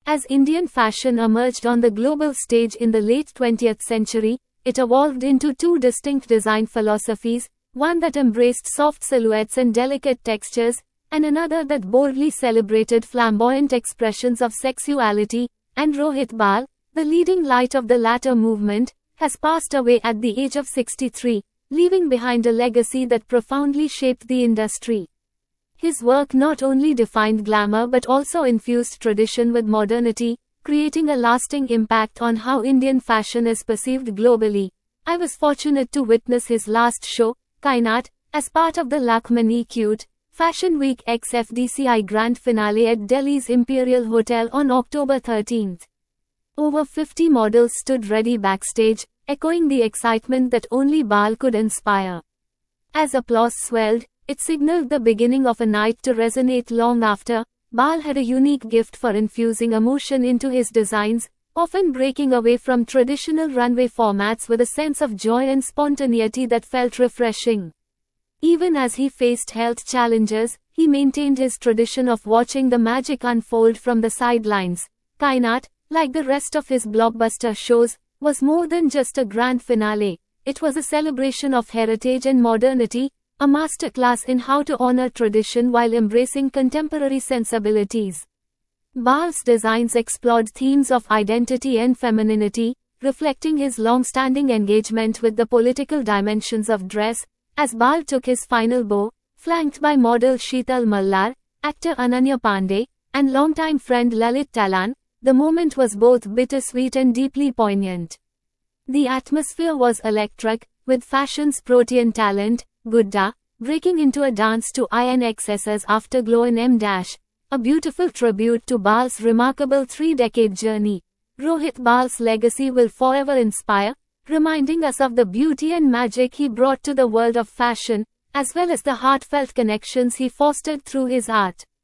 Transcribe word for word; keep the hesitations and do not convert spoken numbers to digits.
As Indian fashion emerged on the global stage in the late twentieth century, it evolved into two distinct design philosophies, one that embraced soft silhouettes and delicate textures, and another that boldly celebrated flamboyant expressions of sexuality, and Rohit Bal, the leading light of the latter movement, has passed away at the age of sixty-three, leaving behind a legacy that profoundly shaped the industry. His work not only defined glamour but also infused tradition with modernity, creating a lasting impact on how Indian fashion is perceived globally. I was fortunate to witness his last show, Kainat, as part of the Lakshmani Cute Fashion Week X F D C I Grand Finale at Delhi's Imperial Hotel on October thirteenth. Over fifty models stood ready backstage, echoing the excitement that only Bal could inspire. As applause swelled, it signaled the beginning of a night to resonate long after. Bal had a unique gift for infusing emotion into his designs, often breaking away from traditional runway formats with a sense of joy and spontaneity that felt refreshing. Even as he faced health challenges, he maintained his tradition of watching the magic unfold from the sidelines. Kainat, like the rest of his blockbuster shows, was more than just a grand finale. It was a celebration of heritage and modernity, a masterclass in how to honor tradition while embracing contemporary sensibilities. Bal's designs explored themes of identity and femininity, reflecting his long-standing engagement with the political dimensions of dress. As Bal took his final bow, flanked by model Sheetal Mallar, actor Ananya Pandey, and longtime friend Lalit Talan, the moment was both bittersweet and deeply poignant. The atmosphere was electric, with fashion's protean talent, Gudda, breaking into a dance to I N X S's Afterglow in M dash, a beautiful tribute to Bal's remarkable three-decade journey. Rohit Bal's legacy will forever inspire, reminding us of the beauty and magic he brought to the world of fashion, as well as the heartfelt connections he fostered through his art.